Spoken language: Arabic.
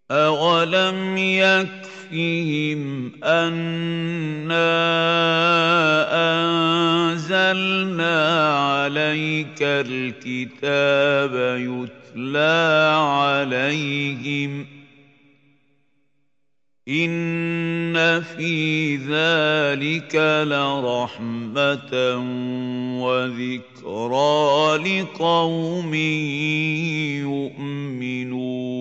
أَوَلَمْ يَكْفِهِمْ أَنَّا أَنزَلْنَا عَلَيْكَ الْكِتَابَ يُتْلَىٰ عَلَيْهِمْ ۚ إِنَّ فِي ذَٰلِكَ لَرَحْمَةً وَذِكْرَىٰ لِقَوْمٍ يُؤْمِنُونَ